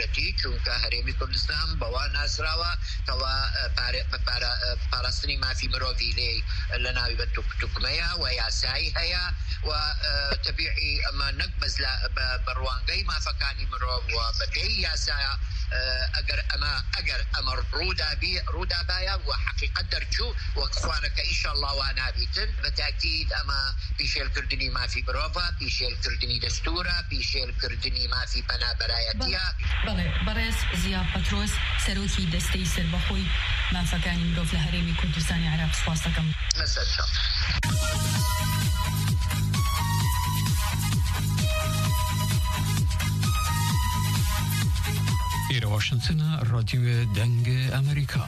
تایبەتی چونکە هەرێمی کوردستان بەوا ناسراوە کەوا پاراستنی مافی مرۆڤی لێ لە ناوی بەتوکمەیە و یاسایی هەیە و تەبیعی ئەمە نەک بەس بەڕوانگەی مافەکانی مرۆڤ و بەپێی یاسایە ئەگەر ئەمە ڕوودابایە و حقیقەت دەرچوو وەک خوانەکە ئیشەڵڵا وا نابیتن بەتاکید ئەمە پیشێلکردنی مافی مرۆڤە، پیشێلکردنی دەستورە، پیشێلکردنی مافی پەنابەرایەتیە. بەڵێ بەڕێز زیا پەترۆس سەرۆکی دەستەی سەربەخۆی مافەکانی مرۆڤ لە هەرێمی کوردستانی عێراق سپاس دەکەم. إلى واشنطن راديو دنگ أمريكا.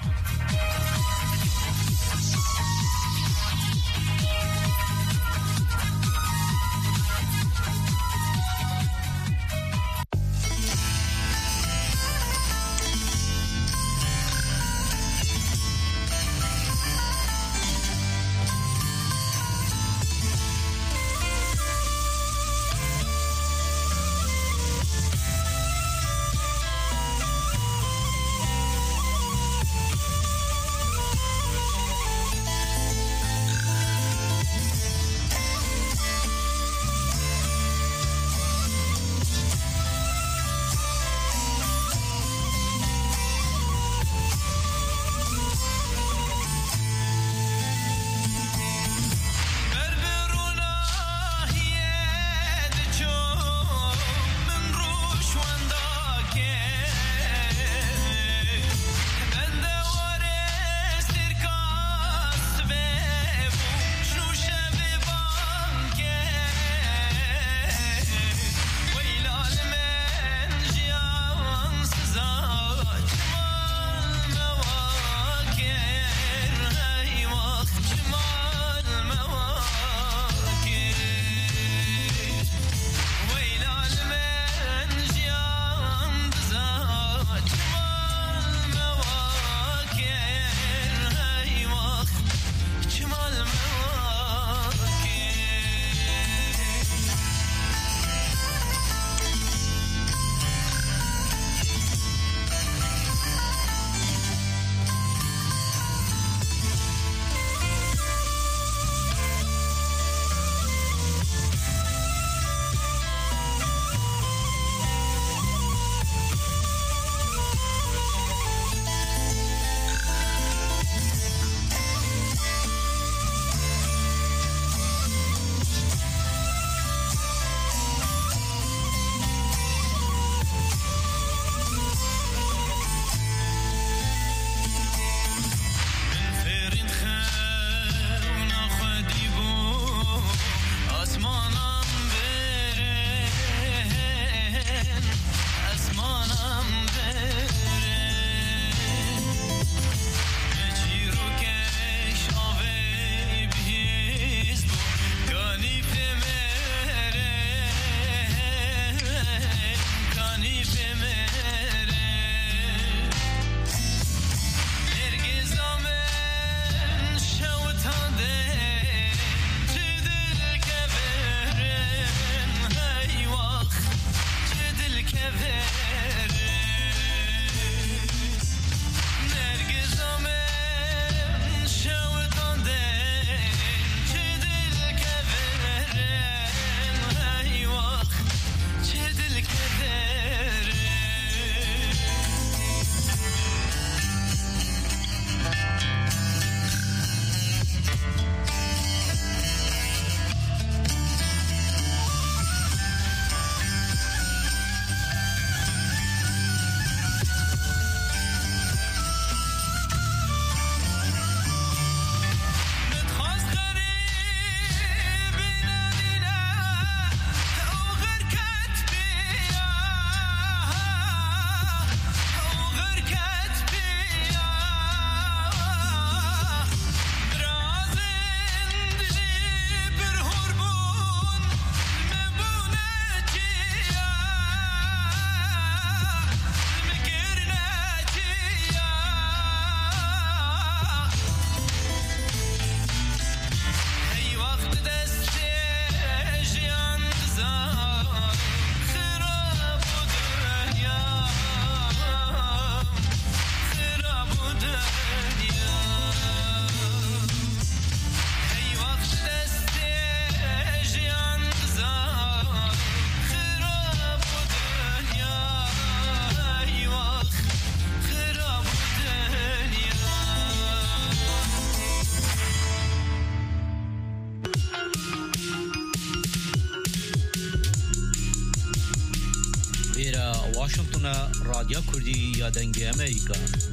واشنطن راديو كردي يا دنگ أمريكا.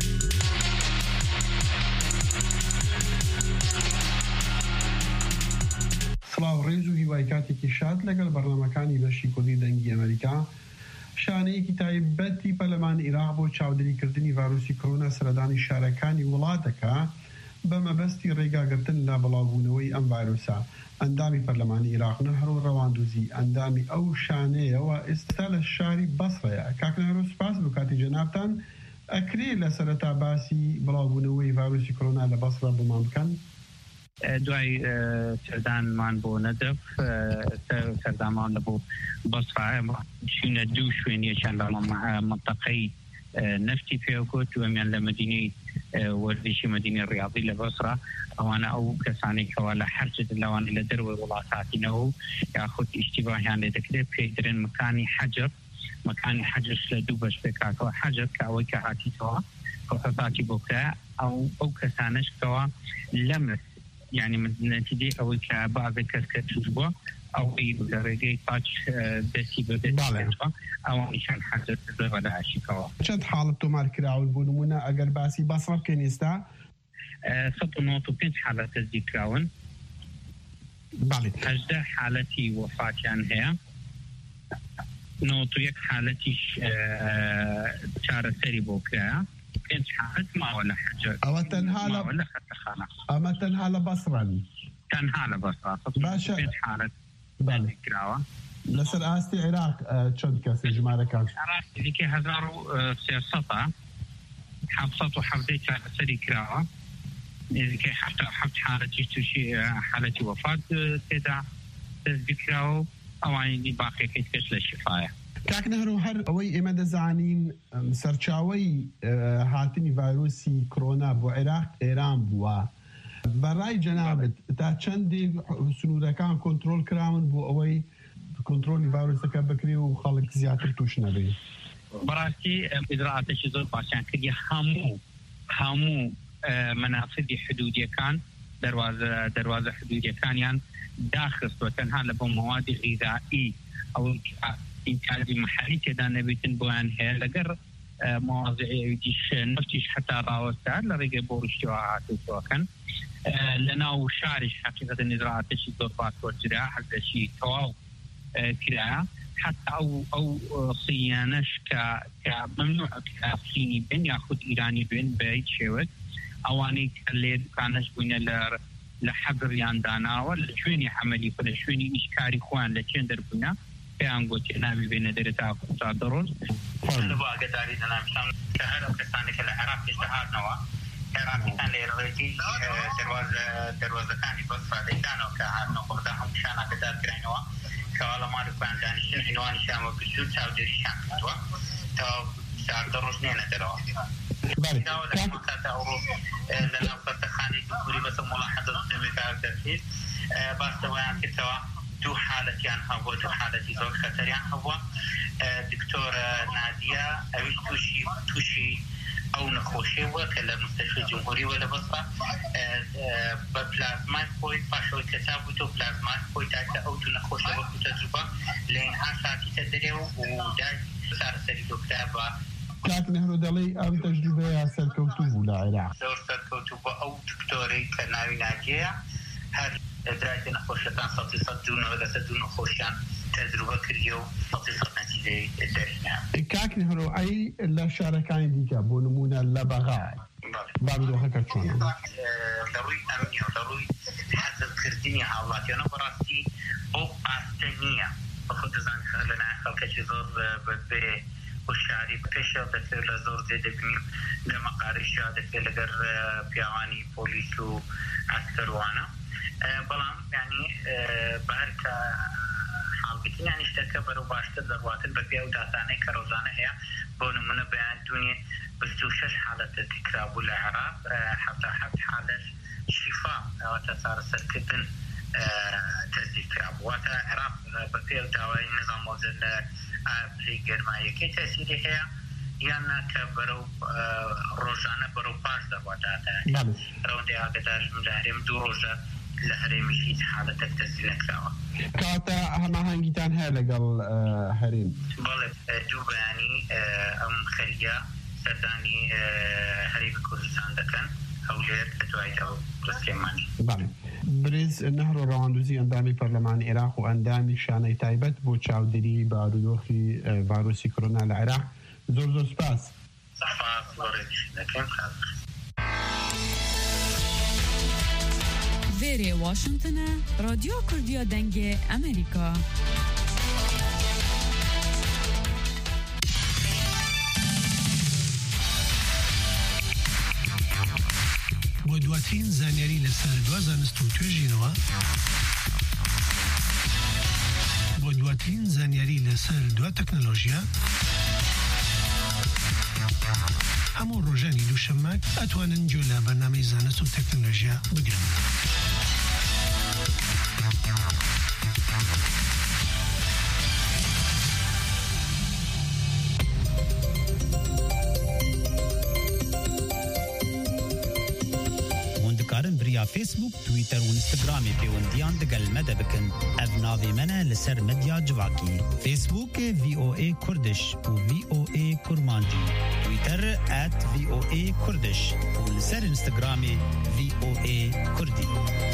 سلااو ڕێز و هیوایکاتێکی شاد لەگەڵ بەرنامەکانی بەشی کوردی دەنگی ئەمریکا. شانەیەکی تایبەتی پەرلەمان عێراق بۆ چاودێریکردنی ڤایرۆسی کۆرۆنا سەردانی شارەکانی وڵاتەکە بە مەبەستی ڕێگاگرتن لە بەڵاوبوونەوەی ئەم ڤایرۆسە. ئەندامی پەرلەمانی عێراق نەهڕۆ ڕەواندوزی ئەندامی ئەو شانەیەوە ئێستا لە شاری بەسڕەیە. کاکنەهرۆ سوپاس بۆ کاتی جەنابتان. ئەکرێ لە سەرەتا باسی بەڵاوبوونەوەی ڤایرۆسی کۆرۆنا لە بەسڕە بۆمان بکەن؟ دوای سەردانمان بۆ نەدەف سەردانمان لە بۆ بەسڕە چینە دوو شوێنیەکیان لە منتەقەی نفتی پێوەکوت دووەمیان لە مدینەی وەرزشی مدینەی ڕیاضی لە بەسڕە. ئەوانە ئەو کەسانێکەوە لە هەرچێت لەوانە لە دەروی وڵاتاتینەوە یاخود ئیشتیباهیان لێ دەکرێت پێدرێن مکانی حەجر. مکانی حەجرش لە دوو بەش پێکاتەوە حەجر کە ئەوەی کە هاتیتەوە خۆحەساتی بۆکە ئەو کەسانش کەەوە لەمس یعنی نەتیجەی ئەوەی کە بەعضێ کەس کە توش بووە ئەوەی لە ڕێگەی پاچ دەستی بەدەستەوە ئەوانیشان حەجر بە لە عشیکەوە. چەند حاڵت تۆمار کراون بۆ نمونە ئەگەر باسی بەسڕە بکەین ئێستا 195 حالەت تەزدیق کراون. 18 حالەتی وەفاتیان هەیە. 91 حالەتیش چارەسەری بۆ کرایە. 5 حالەت ماوە لە حەجر. ئەوە ئەمە تەنها لە بەسڕن؟ تەنها لە بەسڕ. باشە 5 حالەت کراوە. لەسەر ئاستی عێراق چەند کەسی ژمارەکان؟ عێراقی 1300 770 چارەسەری کراوە. نزیکەی 77 حالەتی تووشی حالەتی وەفات تێدا تەزدیق کراوە. ئەوانی باقیەکەی کەس لە شفایە. کاکنەهرۆ هەر ئەوەی ئێمە دەزانین سەرچاوەی هاتنی ڤایرۆسی کۆرۆنا بۆ عێراق ئێران بووە. بەڕای جەنابەت تا چەندێک سنوورەکان کۆنترۆل کراون بۆ ئەوەی کۆنترۆلی ڤایرۆسەکە بکرێ و خەڵک زیاتر توش نەبێ؟ بەڕاستی ئیجراعاتێکی زۆر باشیان کردی. هەموو مەنافذی حدودیەکان دەروازە حدودیەکانیان داخستوە تەنها لە بۆ مەوادی غیزایی ئەو ئینتاجی محلی تێدا نەبێتن بۆیان هەیە لەگەر مواضعیش نفتیش حتا ڕاوەستا لە ڕێگەی بۆ ڕشتیەوە هاتووەکەن. لە ناو شاریش حقیقەتەن ئیجراعاتێکی زۆر باش وەرجرا هەردەشی تەواو کرایە. حتى او صيانش كممنوع كصيني بين ياخذ ايراني بين بعيد شوت اواني اللي كانش بين لحجر ياندانا ولا شويني عملي ولا شويني اشكاري اخوان لتشندر بنا كان قلت نابي بين درتا قصادروس انا بقى قداري انا مشان كهرب كسانك العراق اجتهاد نوا عراق كان لي دروازه كان بس فديدانو كانو خدهم مشان قدار كرينوا كوالا مالو كان دانشين عنوان شامو بشو تاودري شام تو ساعة دروسنين دروا بله لما كانت أورو لنا فتخاني دكتوري بس ملاحظة سميكار تركيز بس ويان كتوا دو حالتيان هوا دو حالتي زوج خطريان هوا دكتورة نادية أوش توشي أو نخوشي وكلا مستشفى الجمهوري ولا بصرة ببلازما خوي باشوي كتابوتو بلازما خوي تاكا أو دو نخوشي وكو تجربة لين عاساتي تدريو وداج صار سري دكتابة كاکنەهرۆ دەڵێ ئەم تەجروبەیە سەرکەوتوو بوو لە عێراق زۆر سەرکەوتوو بوو ئەو دکتۆرەی کە ناوی ناجەیە هەر درایتە نەخۆشەکان 100% دوو نەخۆشیان تەجروبە کردی و 100% نەتیجەی دەرهێنا. کاکنەهرۆ ئەی لە شارەکانی دیکە بۆ نمونە لە بەغا بابدۆخەکە چۆنە؟ لە ڕووی ئەمنیە و لە ڕووی حەزرکردنی هاوڵاتیانە بەڕاستی بۆ ئاستە نییە بەخۆ دەزانێت لەلایەن خەڵکەکی زۆر بێ وشاري بكشة دكتور لزور زي دكني لما قارشة دكتور لقر بيواني بوليس وعسكر وانا بلام يعني بهرك حال بكين يعني اشتكى برو باشتر ضروات ببيع وداتاني كروزانة هي بونو من بيان دوني بستوشش حالة الذكرى بالعراق حتى حالة شفاء وتصار سركتن تذكرى واتا عراق ببيع وداوي نظام وزن بلی گرمایی که تأثیری هست یا نه که برو روزانه برو پاش دروازه روندی آگدار لهرم دو روزه لهرمش هیچ حالت تأثیر نکرده. کاتە هەماهەنگیتان هەیە لەگەڵ هەرێم؟ بەڵێ دوو بەیانی ئەم خەریە سەردانی هەرێمی کوردستان دەکەن هەولێر کە دوای ئەو ڕستێمانی. برز نهر و ڕەواندوزی ئەندامی پەرلەمانی عێراق و ئەندامی شانەی تایبەت بۆ چاودێری بارودۆخی ڤایرۆسی کۆرۆنا لە عێراق. زۆر سپاس. وێرێ واشنگتنە رادیۆ کوردیا دەنگێ ئەمریکا. بۆ دواترین زانیاری لەسەر دوا زانست و توێژینەوە بۆ دواترین زانیاری لەسەر دوا تەکنۆلۆژیا هەموو ڕۆژانی دووشەممە ئەتوانن گوێ لە بەرنامەی زانست و تەکنۆلۆژیا بگرن. فيسبوك تويتر وانستغرامي بيونديان دقل مدى بكن أفناظي منا لسر مديا جواكي فيسبوك VOA كردش و VOA كرمانجي تويتر @VOA كردش ولسر انستغرامي VOA كردي.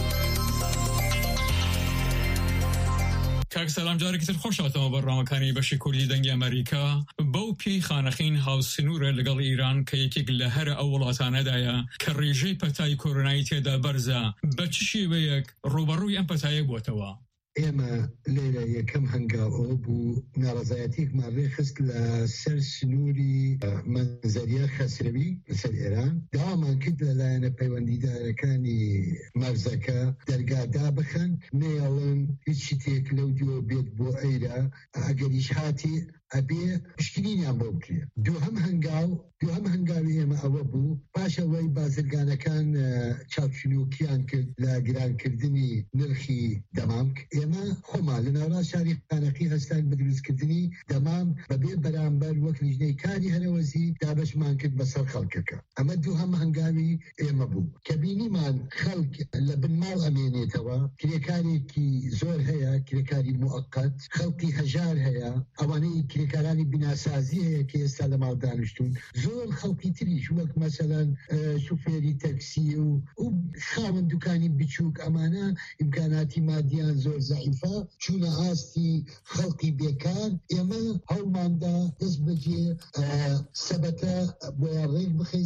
کاک سلام جارێکتر خۆشاتەوە بەڕامەکانی بەشی کوردی دەنگی ئەمریکا. بەو پێی خانەخین هاوسنوورە لەگەڵ ئیران کە یەکێک لە هەرە ئەو وڵاتانەدایە کە ڕێژەی پەتای کۆرۆنایی تێدا بەرزە، بە چ شێوەیەک ڕوبەڕووی ئەم پەتایە بووەتەوە؟ ئێمە لێرە یەکەم هەنگاوەوە بوو ناڕەزایەتێکمان ڕێخست لە سەر سنووری منزەریە خەسرەوی لەسەر ئێران. داوامان کرد لەلایەنە پەیوەندیدارەکانی مەرزەکە دەرگادا بخەن نێڵن هیچ شتێک لەو دیوە بێت بۆ ئەیرە ئەگەریش هاتی ئەبێ پشکنینیان بۆ بکرێ. دووهەم هەنگاوی ئێمە ئەوە بوو پاشەوەی بازرگانەکان چاوچنووکیان کرد لە گرانکردنی نرخی دەمامک. ئێمە خۆمان لە ناوڕاست شاری خانەقی هەستان بە دروستکردنی دەمام بەبێ بەرامبەر وەک لیژنەی کاری هەرەوەزی دابەشمان کرد بەسەر خەڵکەکە. ئەمە دووهەم هەنگاوی ئێمە بوو کە بینیمان خەڵک لە بنماڵ ئەمێنێتەوە. کرێکارێکی زۆر هەیە، کرێکاری موقت، خەڵکی هەژار هەیە، ئەوانەی کرێکارانی بیناسازی هەیە کە ئێستا لە ماڵ دانیشتون، زۆر خەڵکی تریش وەک مەسەلەن شوفێری تەکسی و خاوەن دوکانی بچووک، ئەمانە ئیمکاناتی مادیان زۆر زەعیفە چوونە ئاستی خەڵکی بێکار. ئێمە هەوڵماندا دەست بەجێ سەبەتە بۆیان ڕێک بخەین،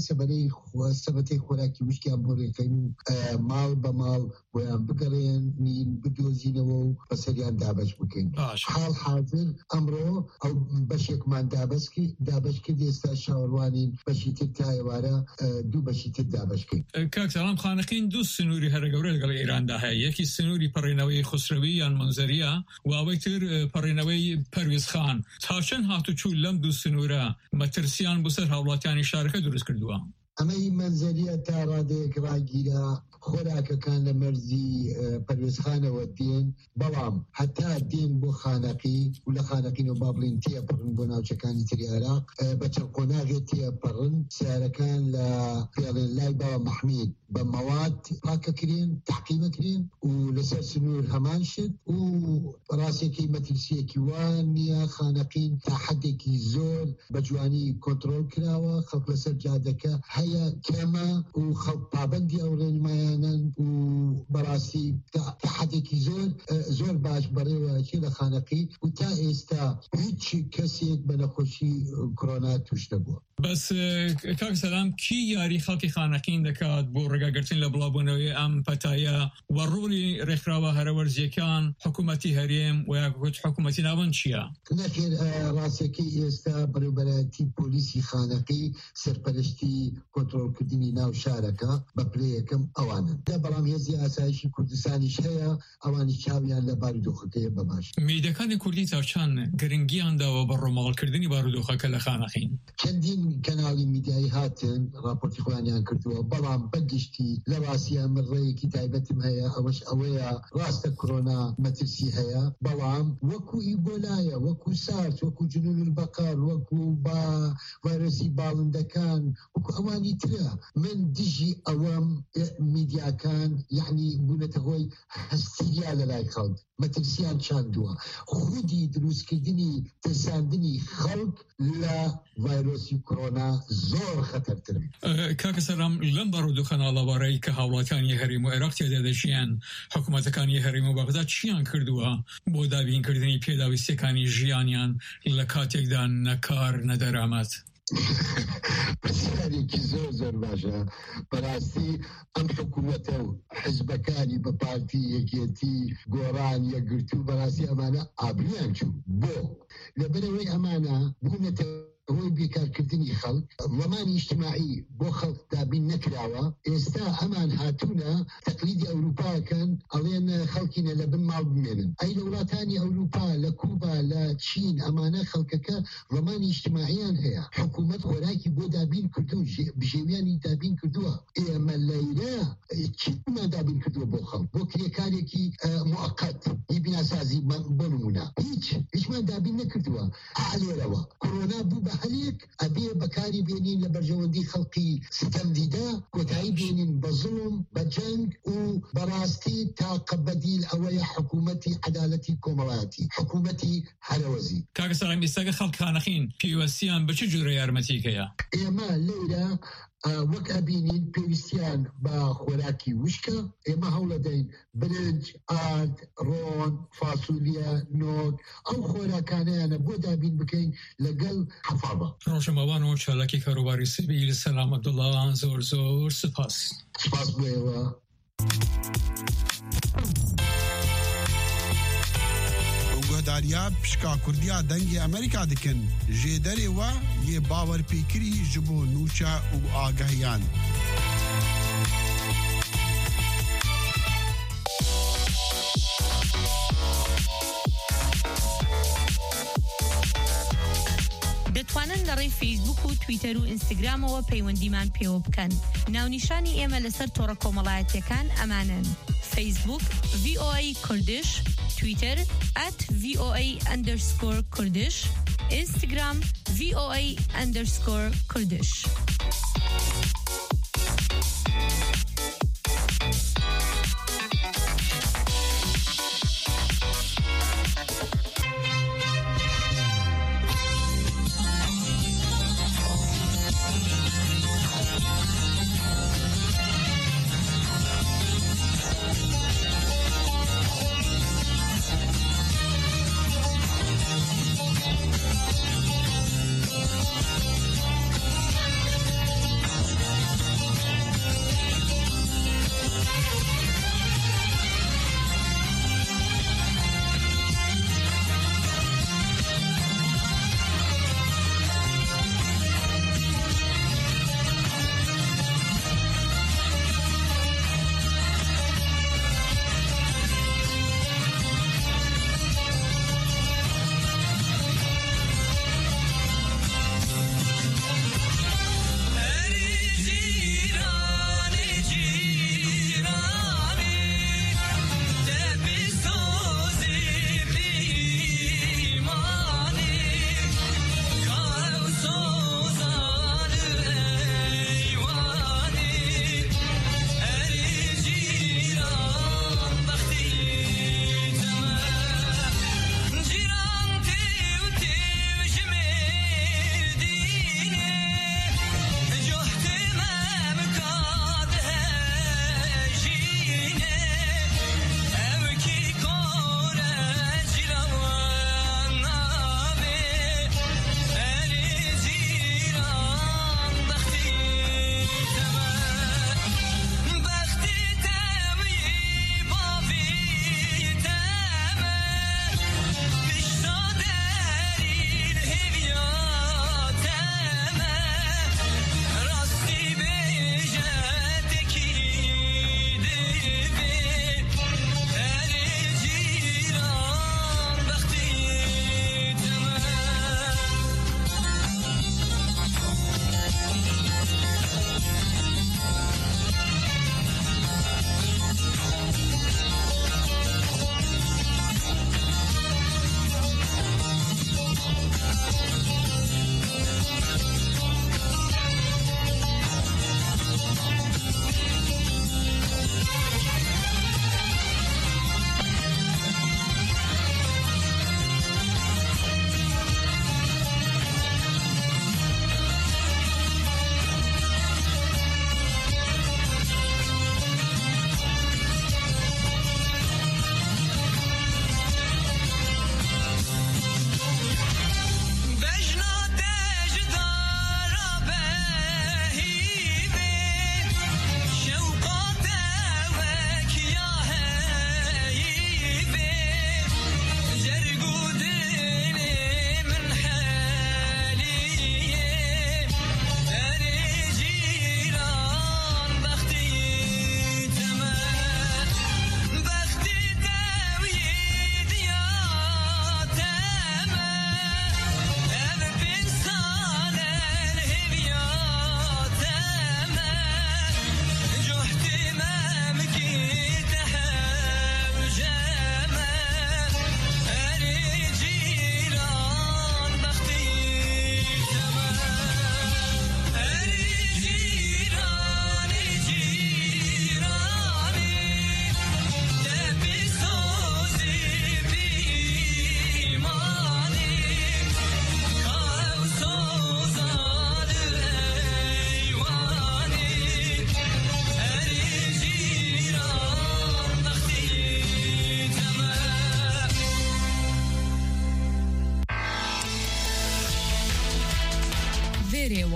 سەبەتەی خۆراکی وشکیان بۆ ڕێکەین و ماڵ بە ماڵ بۆیان بگەڕێن نین بدۆزینەوە و بەسەریان دابەش بکەین. حاڵ حاضر ئەمڕۆ ئەو بەشێکمان دابەش کرد، ئێستا شاوەڕوانین بەشی تر تا ئێوارە دوو بەشی تر دابەشکەین. کاک سەلام خانەقین دوو سنووری هەرە گەورە لەگەڵ ئێراندا هەیە، یەکی سنووری پەڕێنەوەی خسرەوی یان منزەریە و ئەوەی تر پەڕێنەوەی پەرویز خان. تا چەند هاتوچوو لەم دوو سنوورە مەترسیان بۆ سەر هاوڵاتیانی شارەکە دروست کردووە؟ ئەمەی منزەریە تا ڕادەیەک ڕاگیرە خۆراکەکان لە مەرزی پەروێزخانەوە دێن، بەڵام هەتا دێن بۆ خانەقی و لە خانەقین و بابلین تێپەڕن بۆ ناوچەکانی تری عێراق بە چەند قۆناغێ تێپەڕن. سیارەکان لە پێڵێن لای باوە مەحمید بە مەواد پاکەکرێن، تحقیمەکرێن و لەسەر سنوور هەمان شت و ڕاستێکی مەترسیەکی وان نییە. خانەقین تا حدێکی زۆر بە جوانی کۆنتڕۆل کراوە، خەڵک لەسەر جادەکە هەیە کەمە و خەڵک پابەندی ئەو ڕێنمایانن و بەڕاستی تا حدێکی زۆر باش بەڕێوەچی لە خانەقی و تا ئێستا هیچ کەسێک بە نەخۆشی کۆرۆنا توش نەبووە. بەس کاک سەلام کی یاری خەڵکی خانەقین دەکات بۆ ڕێگاگرتن لە بڵاوبوونەوەی ئەم پەتایە و ڕووی ڕێکخراوە هەرەوەرزیەکان حکوومەتی هەرێم و یاکوت حکوومەتی ناوەند چییە؟ نەخێر ڕاستیەکەی ئێستا بەڕێوەبەرایەتی پۆلیسی خانەقی سەرپەرشتی کۆنتڕۆڵکردنی ناو شارەکە بە پلە یەکەم ئەوانن. بەڵام هێزی ئاسایشی کوردستانیش هەیە، ئەوانی چاویان لە بارودۆخەکەیە بەباش. میدەکانی کوردی تاچان گرنگیانداوە بە ڕۆماڵکردنی بارودۆخەکە لە خانەقین. چەندین کەناڵی میدیایی هاتن ڕاپۆرتی خۆیانیان کردووە، بەڵام بەگشتی لە ڕاستیە من ڕێیەکی تایبەتم هەیە، ئەوەش ئەوەیە ڕاستە کۆرۆنا مەترسی هەیە، بەڵام وەکو ئیبۆلایە، وەکو سارس، وەکو جنون البەقەر، وەکو با ڤایرۆسی باڵندەکان، وەکو وەکو ئەوانی ترە من دژی ئەوەم میدیاکان یعنی بوونەتە هۆی هەستیریا لە لای خەڵک مەترسیان چاندووە خودی دروستکردنی ترساندنی خەڵک لە ڤایرۆسی کۆرۆنا زۆر خەتەرترن. کاکە سەرام لەم بەڕوودوو خەناڵەوارەی کە هاوڵاتیانی هەرێم و عێراق تێدا دەژیان حکوومەتەکانی هەرێم و بەغداد چیان کردووە بۆ دابینکردنی پێداویستیەکانی ژیانیان لە کاتێکدا نەکار نەدەرامەت؟ پرسیارێکی زۆر باشە بەڕاستی ئەم حکوومەتە و حزبەکانی بە پارتی یەکێتی گۆڕان یەکگرتوو بەڕاستی ئەمانە ئابرویان چوو بۆ لەبەرەوەی ئەمانە بوونەتە هۆی بێکارکردنی خەڵک ڕۆمانی ئیجتیماعی بۆ خەڵک دابین نەکراوە ئێستا ئەمان هاتوونە تەقلیدی ئەوروپاکەن ئەڵێن خەڵکینە لە بن ماڵ بمێنن ئەی لە وڵاتانی ئەوروپا لە کوبا لە چین ئەمانە خەڵکەکە ڕۆمانی ئیجتیماعیان هەیە حکوومەت خۆراکی بۆ دابین کردو بژێویانی دابین کردووە ئێمە لەیرە چیمان دابین کردووە بۆ خەڵک بۆ کرێکارێکی موقت هی بیناسازی بۆ نمونە هیچمان دابین نەکردووە ئالێرەوە کۆرۆنا بوو بە هەرێک ئەبێ بەکاری بێنین لە بەرژەوەندی خەڵقی ستەم دیدا کۆتایی بێنین بە زوڵم بە جەنگ و بەڕاستی تاقە بەدیل ئەوەیە حکوومەتی عەدالەتی کۆمەڵایەتی حکوومەتی هەرەوەزی. کاکە سەرام ئێستاکە خەڵک خانەخین پێوەستیان بە چ جۆرە یارمەتیکەیە؟ ئێمە لێرە وەک ئەبینین پێویستیان بە خۆراکی وشکە ئێمە هەوڵەدەین برنج ئارد ڕۆن فاسوولیا نۆک ئەو خۆراکانەیانە بۆ دابین بکەین لەگەڵ حەفاڵە. ڕۆژەمەوانەوە چالاکی کاروباری سبیل سەلام عەبدوڵڵا زۆر سپاس بۆ ئێوە. گۆداریا پشکا کوردیا دەنگی ئەمریکا دکن ژێدەرێ وە یێ باوەرپێکری ji bo nûça û agahiyan. دەتوانن لە ڕێی فەیسبوک و تویتەر و ئینستاگرامەوە پەیوەندیمان پێوە بکەن. ناونیشانی ئێمە لەسەر تۆڕە کۆمەڵایەتیەکان ئەمانن: فەیسبوک VOA کوردش، تویتر @VOA_Kurdish، Instagram VOA_Kurdish.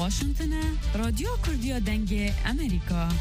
واشنطن رادیو کردیا دنگ امریکا.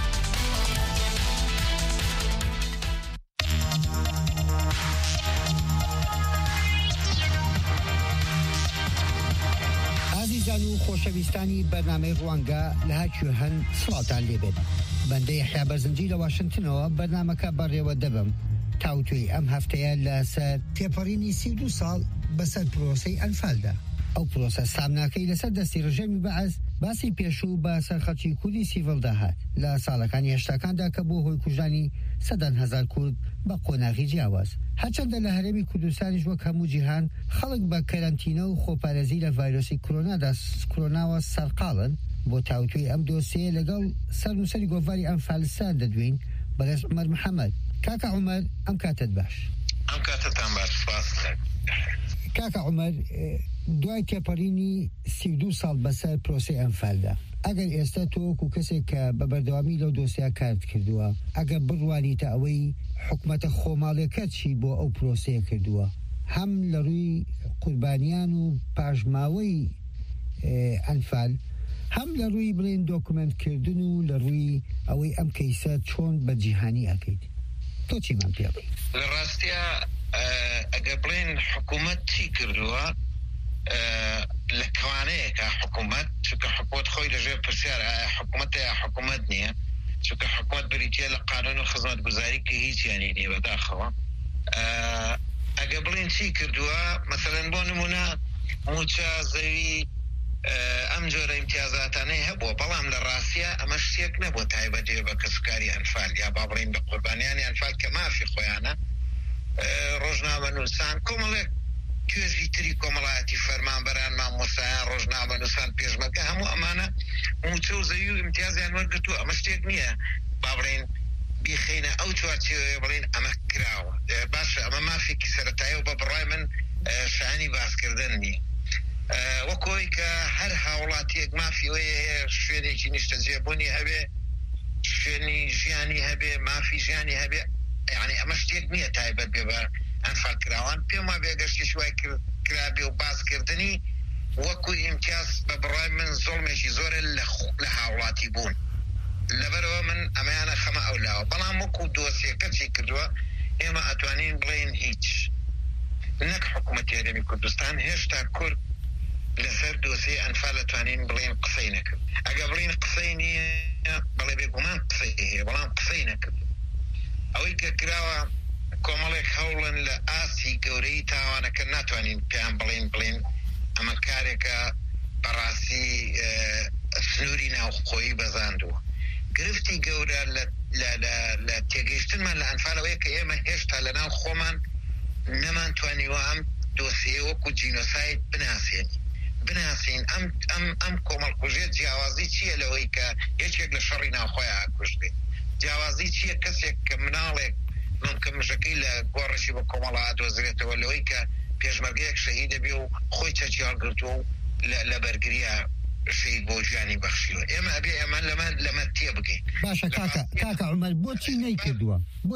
عزیزان و خۆشەویستانی بەرنامەی ڕوانگە لە هەرکوێ هەن سڵاتان لێبێت. بەندەی یحیا بەرزنجی لە واشنتنەوە بەرنامەکە بەڕێوە دەبم تاوتوی ئەم هەفتەیە لەسەر تێپەڕینی 32 ساڵ بەسەر پرۆسەی ئەنفالدا. ئەو پرۆسە سامناکەی لەسەر دەستی ڕژێمی بەعەز باسی پێشوو بە سەرخەڵکی کوردی سیڤڵدا هات لە ساڵەکانی هێشتاکاندا کە بۆ هۆی کوژانی سەدان هەزار کورد بە قۆناغی جیاواز. هەرچەندە لە هەرێمی کوردستانیش وەک هەموو جیهان خەڵک بە کەرەنتینە و خۆپارێزی لە ڤایرۆسی کۆرۆناوە سەرقاڵن. بۆ تاوتوی ئەم دۆسیە لەگەڵ سەرنووسەری گۆڤاری ئەنفالستان دەدوین بەڕێز عومەر محەممەد. کاکە عومەر ئەم کاتت باش. ئەم کاتتان باش. کاکە عومەر، دوای تێپەڕینی 32 ساڵ بەسەر پرۆسەی ئەنفالدا، ئەگەر ئێستا تۆ وەکو کەسێک کە بە بەردەوامی لەو دۆسیا کارت کردووە، ئەگەر بڕوانیتە ئەوەی حکومەتە خۆماڵیەکە چی بۆ ئەو پرۆسەیە کردووە، هەم لە ڕووی قوربانیان و پاژماوەی ئەنفال، هەم لە ڕووی بڵێن دۆکومنتکردن و لە ڕووی ئەوەی ئەم کەیسە چۆن بە جیهانی ئەکەیت، تۆ چیمان پێ بڵێ؟ لە ڕاستیە ئەگەر بڵێن حکوومەت چی کردووە لە کوانەیەکە حکوومەت، چونکە حکوومەت خۆی لەژێر پرسیار حکوومەت یا حکوومەت نییە، چونکە حکوومەت بریتە لە قانون و خزمەتگوزاری کە هیچیانی نییە بەداخەوە. ئەگەر بڵێن چی کردووە، مەسەلەن بۆ نمونە موچە زەوی ئەم جۆرە ئیمتیازاتانەی هەبووە، بەڵام لە ڕاستیە ئەمە شتێک نەبوو تایبەتێ بە کەسوکاری ئەنفال یا با بڵێن بە قوربانیانی ئەنفال کە مافی خۆیانە. ڕۆژنامەنووسان کۆمەڵێک توێژی تری کۆمەڵایەتی فەرمانبەران، مامۆستایان، ڕۆژنامەنووسان، پێشمەرگە، هەموو ئەمانە موچە و زەوی و ئیمتیازیان وەرگرتووە. ئەمە شتێک نییە با بڵێن بیخینە ئەو چوارچێوەیە بڵێن ئەمە کراوە. باشە، ئەمە مافێکی سەرەتایە و بە بڕای من شایانی باسکردن نییە. وەکۆی کە هەر هاوڵاتیەک مافیەوەیە هەیە، شوێنێکی نیشتەجێبوونی هەبێ، شوێنی ژیانی هەبێ، مافی ژیانی هەبێ. یعنی ئەمە شتێک نییە تایبەت بێ بە ئەنفال کراوان. پێم وایە بێگەشتی شوای کرابێ و باسکردنی وەکو ئیمتیاز بە بڕای من زۆڵمێکی زۆرە لە هاوڵاتی بوون. لەبەرەوە من ئەمەیانە خەمە ئەولاوە. بەڵام وەکو دۆسیەکە چی کردووە، ئێمە ئەتوانین بڵێن هیچ. نەک حکوومەتی هەرێمی کوردستان هێشتا کورد لەسەر دۆسیە ئەنفال ئەتوانین بڵێن قسەی نەکرد. ئەگە بڵێن قسەی نییە، بەڵێ بێگومان قسەی هەیە، بەڵام قسەی نەکرد. ئەوەی کە کراوە کۆمەڵێک هەوڵن لە ئاسی گەورەی تاوانەکە ناتوانین پێیان بڵێن ئەمە کارێکە بەڕاستی سنووری ناوخۆیی بەزاندووە. گرفتی گەورە لە تێگەیشتنمان لە ئەنفالەوەی کە ئێمە هێشتا لە ناو خۆمان نەمانتوانیوە ئەم دۆسیە وەکو جینۆساید بناسین. ئەم کۆمەڵکوژێت جیاوازی چییە لەوەی کە یەکێک لە شەڕی ناوخۆیە ئاکوژێت؟ جیاوازی چییە کەسێک کە مناڵێک ممکن مژەکەی لە گۆڕشی بە کۆمەڵە ئادۆزرێتەوە لەوەی کە پێشمەرگەیەک شەهید دەبێ و خۆی چەچیال گرتووە و لە بەرگریە شەهید بۆ ژیانی بەخشیوە. ئێمە ئەبێ ئەمە لەمە تێ بگەین. باشە کاکە عومەر، بۆچی نەیکردووە؟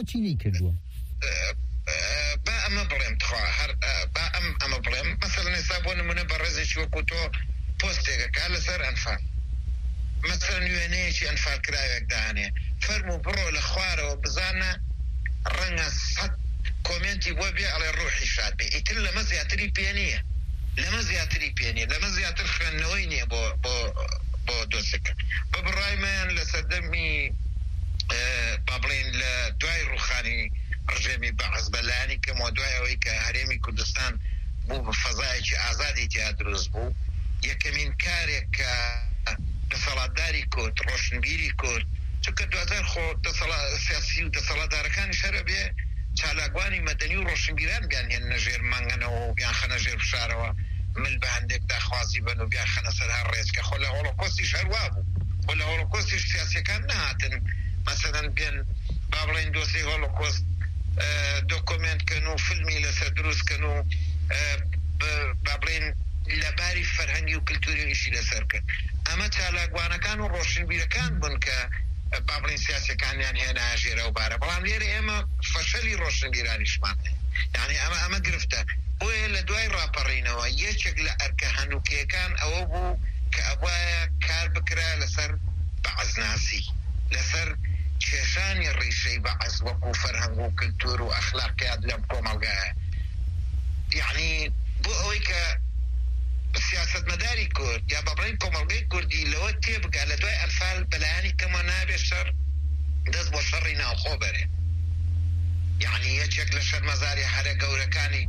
با ئەمە بڵێم با ئەمە بڵێم مەسەڵەن ئێستا بۆ نمونە بە ڕێزێکی وەکو تۆ پۆستێکەکە لەسەر ئەنفال، مەسەڵەن وێنەیەکی ئەنفال کراوێک داهەنێ، فەرموو بڕۆ لە خوارەوە بزانە ڕەنگە 100 کۆمنتی بۆ بێ ئەڵێ ڕوحی شاد بێ. ئیتر لەمە زیاتری پێ نییە، لەمە زیاتر خوێندنەوەی نییە بۆ دۆسەکە. بە بڕایمان لە سەردەمی با بڵێن لە دوای ڕوخانی ڕژێمی بەعەز بەلایانی کەمەوە دوای ئەوەی کە هەرێمی کوردستان بوو بە فەزایەکی ئازادی تیا دروست بوو، یەکەمین کارێک کە دەسەڵاتداری کورد، ڕۆشنبیری کورد، چونکە دوازار خۆ سیاسی و دەسەڵاتدارەکانی شەرە بێ چالاکوانی مەدەنی و ڕۆشنبیران بیان هێنە ژێر مانگەنەوە و بیان خەنە ژێر فشارەوە، مل بە هەندێک داخوازی بن و بیان خەنە سەر هەر ڕێز کە خۆ لە هۆڵۆکۆستی شەروا بوو، خۆ لە هۆڵۆکۆستی سیاسیەکان نهاتن مەسەلەن بێن با بڵێن دۆسی هۆڵۆکۆست دۆکۆمنتکەن و فیلمی لەسەر دروستکەن و با بڵێن لەباری فەرهەنگی و کلتوری ئیشی لەسەرکەن. ئەمە چالاکوانەکان و ڕۆشنبیرەکان بوون کە با بڵێن سیاسەکانیان هێنا ژێرە و بارە. بەڵام لێرە ئێمە فەشەلی ڕۆشنبیرانیشمان یعنی ئەمە گرفتە. بۆیە لە دوای ڕاپەڕینەوە یەکێک لە ئەرکە هەنووکیەکان ئەوە بوو کە ئەوایە کار بکرا لەسەر بەعەزناسی لەسەر کێشانی ڕیشەی بەعەز وەکو فەرهەنگ و کلتور و ئەخلاقیات لەم کۆمەڵگایە یعنی بۆ ئەوەی کە سیاسەتمەداری کورد یا بەڵێن کۆمەڵگەی کوردی لەوە تێبگا لە دوای ئەنفال بەلایانی کەمە نابێت شەڕ دەست بۆ شەڕی ناوخۆ بەرێ یعنی یەکێک لە شەرمەزاری هەرە گەورەکانی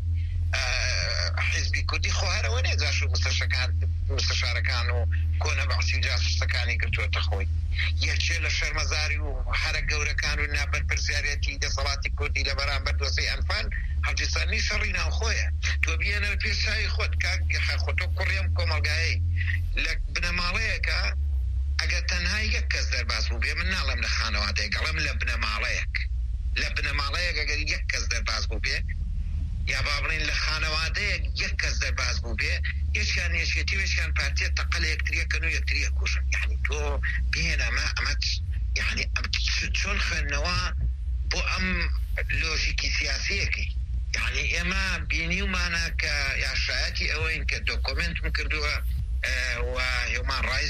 حیزبی کوردی خۆ هەرەوە نێجاش و مستەشارەکان و کۆنە بەعسی و جاسوسەکانی گرتووەتە خۆی یەکێ لە شەرمەزاری و هەرە گەورەکان و نابەرپرسیارەتی دەسەڵاتی کوردی لە بەرامبەر دۆسەی ئەنفال هەڵگیرسانی شەڕی ناوخۆیە تۆ بێنە پێشایی خۆت خۆتۆ کوڕیم کۆمەڵگایی لە بنەماڵەیەکە ئەگەر تەنها یەک کەس دەرباز بوو بێ من ناڵم لە خانەوادەیە گەڵم لە بنەماڵەیەک ئەگەر یەک کەس دەرباز بوو بێ یا با بڵێن لە خانەوادەیەک یەک کەس دەرباز بوو بێ یەکیان یەکێتی وێکیان پارتیە تەقە لە یەکتریەکەن و یەکتریە کوژن یعنی تۆ بێنە ئەمە یعنی چۆن خوێندنەوە بۆ ئەم لۆژیکی سیاسیەکەی یعنی ئێمە بینیومانە کە یاشایەتی ئەوەین کە دۆکۆمنتم کردووە و هیومان ڕایز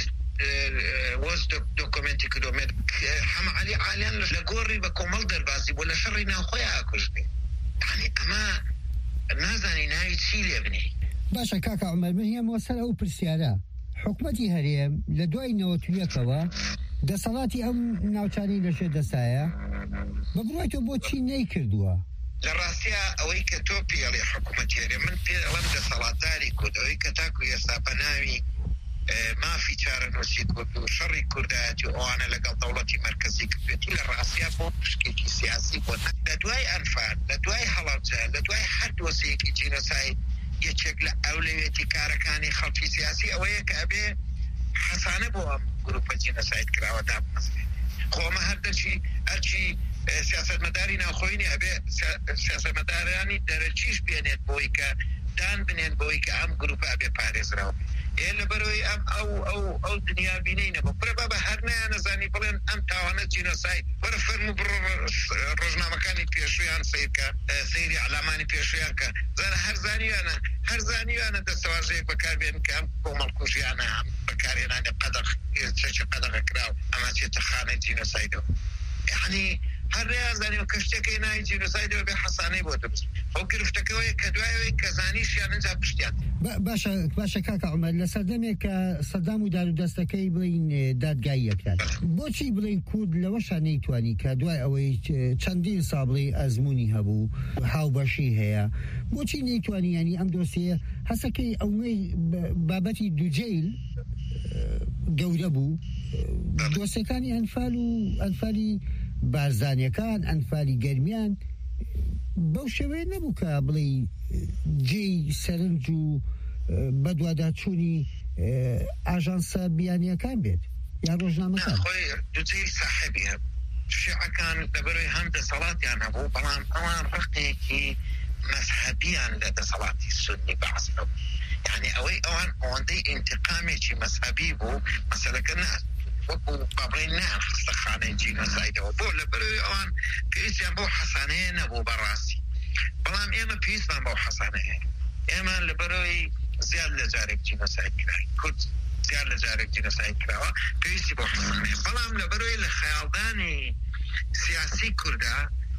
وەز دۆکۆمنتی کردومێت هەمە عەلی عالیان لە گۆڕی بە کۆمەڵ دەربازی بۆ لە شەڕی ناوخۆی ئاکوژبێ یعنی ئەمە نازانی ناوی چی لێ بنی باشە کاکە عومەر من هێمەوە سەر ئەو پرسیارە حکومەتی هەرێم لە دوای نەوەتویەکەوە دەسەڵاتی ئەم ناوچانی لەشێ دەسایە بە بڕای تۆ بۆچی نەیکردووە لە ڕاستیە ئەوەی کە تۆ پێڵێ حکومەتی هەرێم من پێڵم دەسەڵاتداری کورد ئەوەی کە تاکو ئێستا بە ناوی مافی چارەنووسی کورد و شەڕی کوردایەتی ئەوانە لەگەڵ دەوڵەتی مەرکەزی کردوێتی لە ڕاستیە بۆ پشکێکی سیاسی بۆ لە دوای ئەنفال لە دوای هەڵەبجە لە دوای هەر دۆسەیەکی جینۆساید یەکێک لە ئەولەوێتی کارەکانی خەڵکی سیاسی ئەوەیە کە ئەبێ حەسانە بۆ ئەم گروپە جینۆساید کراوە دابنەسێ خۆمە هەرچی سیاسەتمەداری ناوخۆینی ئەبێ سیاسەتمەدارانی دەرەچیش بێنێت بۆی کە دان بنێن بۆی کە ئەم گروپە ئەبێ پارێزراوە لە بەرەوەی ئەم ئەو دنیا بینینە بۆ پرە بە هەر نەیانەزانی بڵێن ئەم تاوانە جینۆساید وەرە فەرمو بڕۆ ڕۆژنامەکانی پێشویان سیرکە سەیری عەلامانی پێشویان کە زانە هەر زانیوانە دەستەواژەیەک بەکاربێن کە ئەم کۆمەڵکوژیانە بەکارهێنانی قەدەغ چەکی قەدەغە کراو ئەمە چێتە خانەی جینۆسایدەوە یعنی هەر ڕێیانزانی و کەشتەکەی ناوی جینۆسایدەوە بێ حەسانەی بۆ دەبست ئەو گرفتەکەوەیە کە دوایەوەی کە زانیشیان ئەنجا پشتیان باشە کاکە عومەر لە سەردەمێک کە سەدام و دارودەستەکەی بڵین دادگایی یەکران بۆچی بڵین کورد لەوەشان نەیتوانی کە دوای ئەوەی چەندین ساڵی ئەزموونی هەبوو هاوبەشی هەیە بۆچی نەیتوانی ینی ئەم دۆسیە هەسەکەی ئەوەی بابەتی دووجیل گەورە بوو دۆسەکانی ئەنفالی بارزانیەکان ئەنفالی گەرمیان بەو شێوەیە نەبوو کە بڵێ جێی سەرنج و بەدواداچوونی ئاژانسە بیانیەکان بێت یا ڕۆژنامەکان خۆی دوجێی ساحبی هەب شیعەکان لەبەرەوەی هەم دەسەڵاتیان هەبوو بەڵام ئەوان ڕقێکی مەذهبیان لە دەسەڵاتی سونی بەعەز نەبوو یعنی ئەوەی ئەوان ئەوەندەی ئینتقامێکی مەذهبی بوو مەسەلەکە ناس وەکو بابڵێن ناخستە خانەی جینۆسایدەوە بۆ لەبەرەوەی ئەوان پێویستیان بۆ حەسانەیە نەبوو بەڕاستی بەڵام ئێمە پێویستمان بەو حەسانەیە ئێمە لەبەرەوەی زیاد لە جارێک جینۆساید کراوە کورد زیاد لە جارێک جینۆساید کراوە پێویستی بۆ حەسانەیە بەڵام لەبەرەوەی لە خەیاڵدانی سیاسی کووردا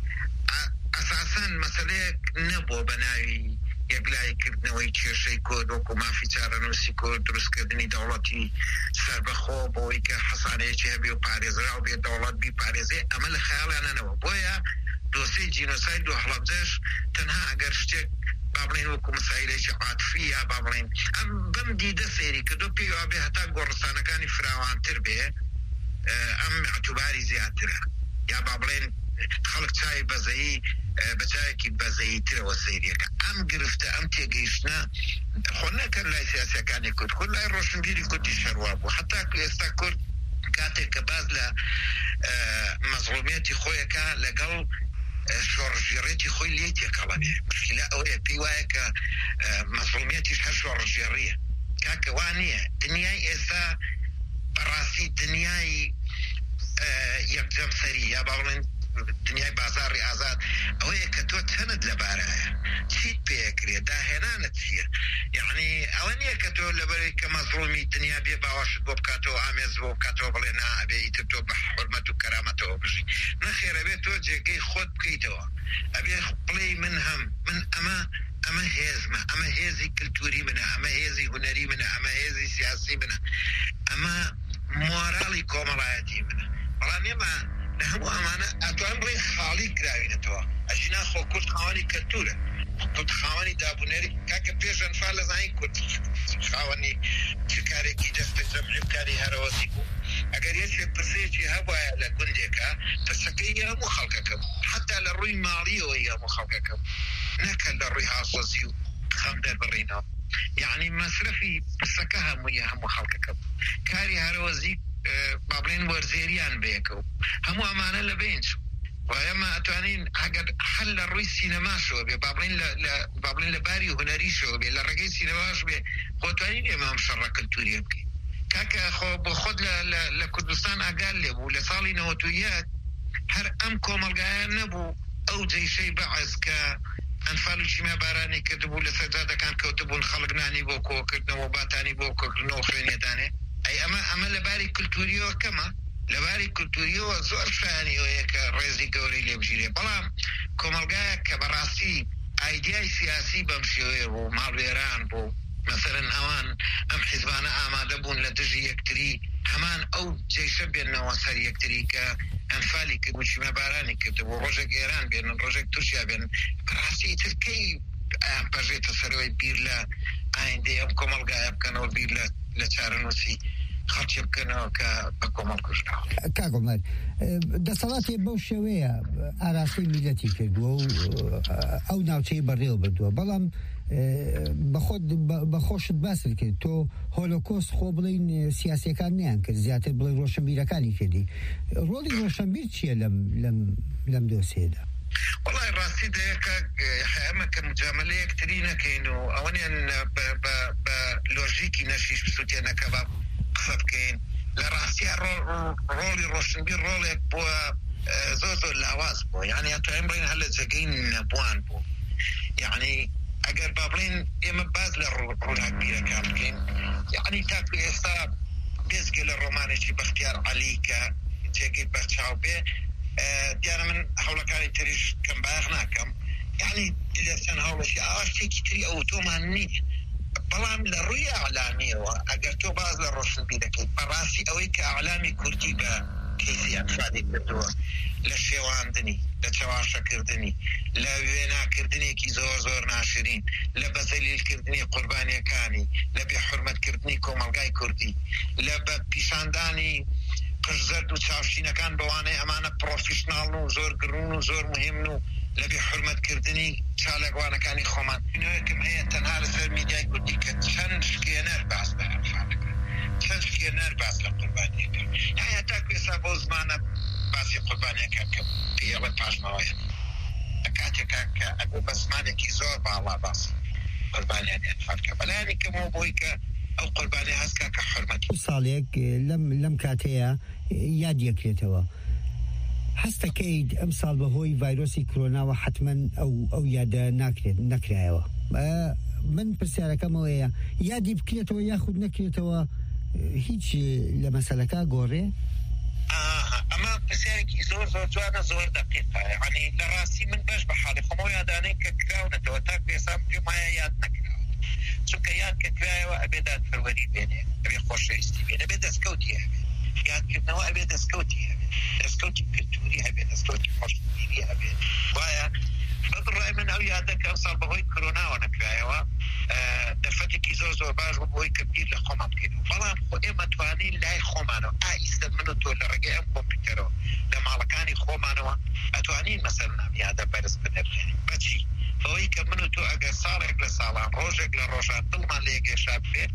ئەساسەن مەسەلەیەک نەبووە بە ناوی یەکلایکردنەوەی کێشەی کورد وەکو مافی چارەنووسی کورد دروستکردنی دەوڵەتی سەربەخۆ بۆی کە حەسانەیەکی هەبێ و پارێزراو بێ دەوڵەت بی پارێزێ ئەمە لە خەیاڵیانەوە بۆیە دۆسەی جینۆساید و هەڵەبجەش تەنها ئەگەر شتێک با بڵێن وەکو مسایلێکی عاتفی یا با بڵێن ئەم بەم دیدە سەیری کردو پێی وا بێ هەتا گۆڕستانەکانی فراوانتر بێ ئەم اعتوباری زیاترە یا با بڵێن خەڵک چای بەزەیی بەچایەکی بەزەییترەوە سەیریەکە ئەم گرفتە ئەم تێگەیشتە خۆ نەکەن لای سیاسەکانی کورد خۆ لای ڕۆشنبیری کوردی شەروا بوو حتا ئێستا کورد کاتێک کە باز لە مەزڵومیەتی خۆیەکە لەگەڵ شۆڕژێڕێتی خۆی لێ تێکەڵەبێ مشکلە ئەوەیە پێی وایە کە مەزڵومیەتیش هەر شۆڕژێڕیە کاکە وا نییە دنیای ئێستا بەڕاستی دنیای یەکجەم سەری یا با بڵێن دنیای بازاری ئازاد ئەوەیە کە تۆ چەند لەبارایە چیت پێکرێت داهێنانت چییە یعنی ئەوە نییە کە تۆ لەبەرەی کە مەزڵومی دنیا بێ باوەشت بۆ بکاتەوە ئامێز بۆ بکاتەوە بڵێ نابێ ئیتر تۆ بە حورمەت و کەرامەتەوە بژی نەخێرە بێت تۆ جێگەی خۆت بکەیتەوە ئەبێ بڵێ من ئەمە هێزمە ئەمە هێزی کللتوری منە ئەمە هێزی هوەری منە ئەمە هێزی سیاسی منە ئەمە مۆراڵی کۆمەڵایەتی منە بەڵام ئێمە لە هەموو ئەمانە ئەتوان بڵێ خاڵی کراوینەتەوە ئەژینا خۆ کورد خاوەنی کەلتورە کورد خاوەنی دابوونەری کاکە پێش ئەنفال لە زانی کورد خاوەنی چ کارێکی دەستە جەمعی کاری هەرەوەزی بوو ئەگەر یەکێک پرسەیەکی هەبوایە لە گوندێکە پرسەکەی هەموو خەڵکەکە بوو حتا لە ڕووی ماڵیەوەی هەموو خەڵکەکە بوو نەکە لە ڕووی هاسۆزی و خەم دەربڕینەوە یعنی مەسرفی پرسەکە هەموو خەڵکەکە بوو کاری هەرەوەزی با بڵێن وەرزێریان بەیەکەوە هەموو ئەمانە لە بین چوو وایەمە ئەتوانین ئەگەر هەل لە ڕووی سینەماشەوە بێ با بڵێن لە باری هوەریشەوە بێ لە ڕێگەی سینەماش بێ خۆتوانین ئێمە ئەم شەڕە کەلتوریە بکەین کاکە خۆ بۆ خۆت لە کوردستان ئاگار لێبوو لە ساڵی 91 هەر ئەم کۆمەلگایە نەبوو ئەو جەیشەی بەعز کە ئەنفال و چیمە بارانی کردبوو لە سەرجادەکان کەوتبوون خەڵکنانی بۆ کۆکردنەوە باتانی بۆ کۆکردنەوە خوێنێدانێ ئەی ئەمە لەباری کللتوریەوە کەمە لەباری کللتوریەوە زۆر شایانیەوەیە کە ڕێزی گەورەی لێبژیرێ بەڵام کۆمەلگایە کە بەڕاستی ئایدیای سیاسی بەم شێوەیە بوو ماڵوێران بوو مثلەن ئەوان ئەم حیزبانە ئامادە بوون لە دژی یەکتری هەمان ئەو جێشە بێنەوە سەر یەکتری کە ئەنفالی کرد و چیمە بارانی کرد بۆ ڕۆژێک ئێران بێنن ڕۆژێک تووشیا بێنن بەڕاستی ترکەی ئەم پەژێتە سەرەوەی بیر لە ئایندەی ئەم کۆمەلگایە بکەنەوە بیر لە چارەنووسی خەڵکی بکەنەوە کە بە کۆمەڵ کوژراوە کاگۆمەر دەسەڵاتی بەو شێوەیە ئاراستەی میلەتی کردووە و ئەو ناوچەی بەڕێوە بردووە بەڵام بەخۆشت باست کرد تۆ هۆلۆکۆست خۆ بڵین سیاسیەکان نیان کرد زیاتر بڵێ ڕۆشنبیرەکانی کردی ڕۆڵی ڕۆشنبیر چییە لەم دۆسێدا وڵای ڕاستی دەیەکە ئەمە کە مجاملە یەکتری نەکەین و ئەوەنیان بە لۆژیکی نەشیش بسووتێنەکە بە قسە بکەین لە ڕاستیە ڕۆڵی ڕۆشنبیر ڕۆڵێک بووە زۆر لاواز بوو یعنی ئەتوانین بڵێن هەر لە جێگەی نەبووان بوو یعنی ئەگەر با بڵێن ئێمە باز لە ڕووناکبیرەکان بکەین یعنی تاکو ئێستا بێزگە لە ڕۆمانێکی بەختیار عەلی کە جێگەی بەرچاو بێ دیارە من هەوڵەکانی تریش کەم باەخ ناکەم یعنی لەسەن هەوڵەشی ئاشتێکی تری ئەوتۆمان نییە بەڵام لە ڕووی ئەعلامیەوە ئەگەر تۆ باز لە ڕۆشنبی دەکەیت بەڕاستی ئەوەی کە ئەعلامی کوردی بە کەیسی ئەفرادی کردووە لە شێواندنی لە چاواشەکردنی لە وێناکردنێکی زۆر ناشرین لە بەزەلیلکردنی قوربانیەکانی لە بێحورمەتکردنی کۆمەلگای کوردی لە بە پیشاندانی قژزەرد و چاوشینەکان بەوانەیە ئەمانە پرۆفیشناڵ و زۆر گرون و زۆر مهم و لە بێحورمەتکردنی چالەگوانەکانی خۆمان نوێکم هەیە تەنها لەسەر میدیای کوردی کە چەند شکێنەر باس بە ئەنفالەکە چەند شکێنەر باس لە قوربانیەکە یعنی تاکو ئێستا بۆ زمانە باسی قوربانیەکە کە پێڵە پاشماوەیە کاتێکا کە ئەگۆ بە زمانێکی زۆر باڵا باسی قوربانیانی ئەنفالەکە بەلایانی کەمەوە بۆی کە ئەو قوربانی هەستکە کە حورمەتی ساڵێک لەم کاتەیە یاد یەکرێتەوە هەستەکەیت ئەم ساڵ بەهۆی ڤایرۆسی کۆرۆناوە حتمەن ئەو یادە نەکرایەوە من پرسیارەکەمەوەیە یادی بکرێتەوە یاخود نەکرێتەوە هیچ لە مەسەلەکە گۆڕێ ئەمە پرسیارێکی زۆر جوانە زۆر دقیقە یعنی لە ڕاستی من بەش بە حاڵی خۆمەوە یادانەی کە کراونەتەوە تا پێسام پێم وایە یاد نەکراوە چونکە یاد کە کرایەوە ئەبێ دادپەروەری بێنێ ئەبێ خۆشەویستی بێنێ ئەبێ دەستکەوتی هەبێ یادکردنەوە ئەبێ دەستکەوتی هەبێ دەستکەوتی کلتوری هەبێ دەستکەوتی خۆشببینی هەبێ وایە بەڕای من ئەو یادەکە ئەم ساڵ بەهۆی کۆرۆناوە نەکرایەوە دەرفەتێکی زۆر باش بوو بۆی کە بیر لە خۆمان بکەین بەڵام خۆ ئێمە توانین لای خۆمانەوە ئایستە من و تۆ لە ڕێگەی ئەم کۆمپیوتەرەوە لە ماڵەکانی خۆمانەوە ئەتوانین مەسەڵەن ئەم یادە بەرز بنێرێنین بەچی بەوەی کە من و تۆ ئەگەر ساڵێک لە ساڵان ڕۆژێک لە ڕۆژان دڵمان لە یەکێشا بێت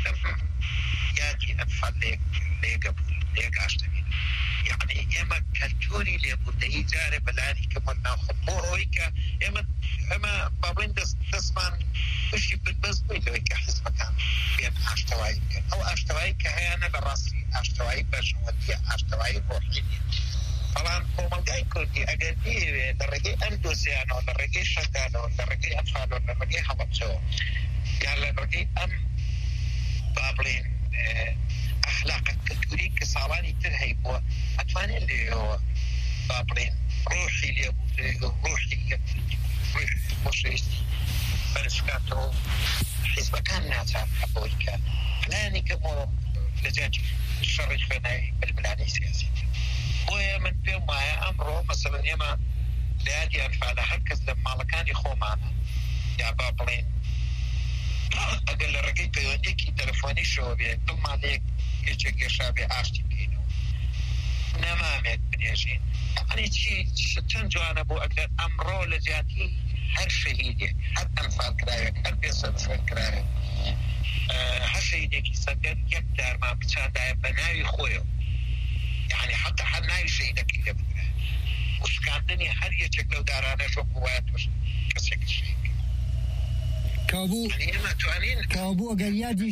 یادی ئەنفال لێگە بوو لێک ئاشتەبین یعنی ئێمە کەلتوری لێبوردەیی جارێ بەلاری کەمە ناخۆ بۆ ئەوەی کە ئێمە بابڵین دەستمان بشی بەس بووی لەوەی کە حزبەکان بێن ئاشتەوایی بکەن ئەو ئاشتەوایی کە هەیەە بە ڕاستی ئاشتەوایی بەژەوەتیە ئاشتەوایی ڕۆحینی بەڵام کۆمەلگای کوردی ئەگەر بێوێ لە ڕێگەی ئەم دۆزیانەوە لە ڕێگەی شنگانەوە لە ڕێگەی ئەفانەوە لە ڕێگەی هەڵەبجەوە یان لە ڕێگەی ئەم با بڵێن ئەخلاقە کەلتوری کە ساڵانی تر هەیبووە ئەتوانێت لێەوە با بڵێن ڕۆحی لێبوو ڕۆحی خۆشەویستی بەرزکاتەوە حیزبەکان ناچار ئەبەوەی کە پلانی کەمەوە لە جیاتی شەڕی خوێناوی بلبلانەی سیاسی بۆیە من پێم وایە ئەمڕۆ مەسەڵەن ئێمە لە یادی ئەنفالە هەر کەس لە ماڵەکانی خۆمانە یا با بڵێن ئەگەر لە ڕێگەی پەیوەندێکی تەلەفۆنیشەوە بێ دڵمانەیەک هێچێک گێشا بێ ئاشتی بکەینەوە نەمامێک بنێژین ئەنی چەند جوانە بۆ ئەگەر ئەمڕۆ لە جیاتی هەر شەهیدێک هەر ئەنفال کرایەک هەر بێسەد کرایەک هەر شەهیدێکی سەگەر یەک دارمان بچاندایە بە ناوی خۆیەوە يعني حتى حناي شيء لكن يبغى وشكاندني هر يشك لو دارانه شو قوات وش كسك شيء كابو اگر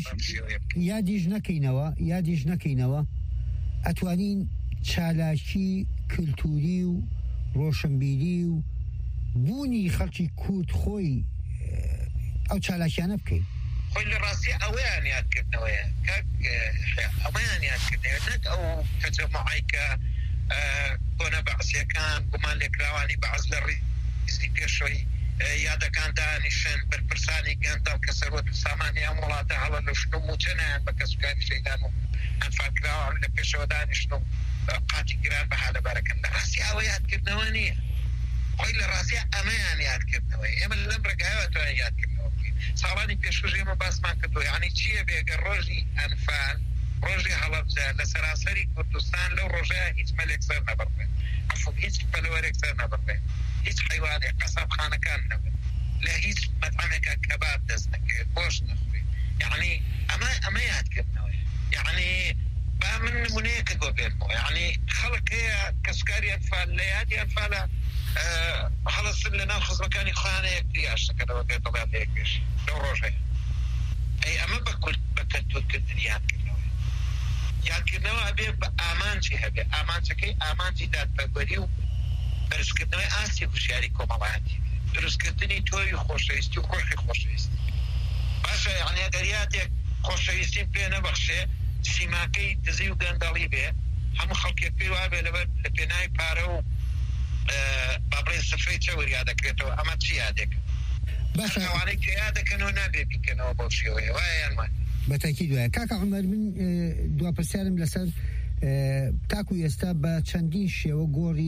یادیش نکەینەوە ئەتوانین چالاکی کللتوری و ڕۆشنبیری و بوونی خەڵکی کورد خۆی ئەو چالاکیانە بکەین خۆی لە ڕاستی ئەوەیان یادکردنەوەیە ئەوەیان یادکردنەوە نەک ئەو تەجەمعیکە کۆنە بەعسیەکان گومان لێکراوانی بەعز لە ڕیزی پێشەوەی یادەکان دانیشن بەرپرسانی گەندەڵ کە سەروەت و سامانی ئەم وڵاتە هەڵە لە شنو موچەنیان بە کەسوکاری شەیدان و ئەنفالکراوان لە پێشەوە دانیشن و قاتی گران بەها لەبارەکەن لە ڕاستی ئەوە یادکردنەوە نییە خۆی لە ڕاستی ئەمەیان یادکردنەوەی ئێمە لەم ڕێگایەوە توانین یادکردنەوە ساڵانی پێشوژ ئێمە باسمان کردووە یعنی چییە بێگە ڕۆژی ئەنفال ڕۆژی هەڵەبجە لە سەراسەری کوردستان لەو ڕۆژەیە هیچ مەلێک سەر نەبڕێت عفوا هیچ پەلەوەرێک سەر نەبڕێت هیچ حیوانێک قەسابخانەکان نەبێت لە هیچ مەطعەمێکە کەباب دەست نەکرێت گۆشت نەخوێت یعنی ئەمە یادکردنەوەی یعنی با من نمونەیەکە بۆ بێنمەوە یعنی خەڵک هەیە کەسکاری ئەنفال لە یادی ئەنفالە هەڵەسن لە ناو خزمەکانی خۆیانەیەک یاشتەکەنەوە بێت دەڵیان لەیەکێش لەو ڕۆژەیە ئەی ئەمە بە کەلتورکردنی یادکردنەوە هەبێ بە ئامانجی هەبێ ئامانجەکەی ئامانجی دادپەروەری و بەرزکردنەوەی ئاستی هوشیاری کۆمەڵایەتی دروستکردنی تۆی خۆشەویستی و ڕۆحی خۆشەویستی باشە یعنی ئەگەر یادێک خۆشەویستیم پێ نەبەخشێ سیماکەی دزی و گەندەڵی بێ هەموو خەڵکێک پێی وابێ لەبەر لە پێناوی پارە و بابڕێ سفرەی چەوەر یادەکرێتەوە ئەمە چی یادێکە باشەوانەی کە یادەکەنەوە نابێ بیکەنەوە بۆ شێوەیە وایە یانمان بەتاکید وایە کاکە عومەر من دواپرسیارم لەسەر تاکو ئێستا بە چەندین شێوە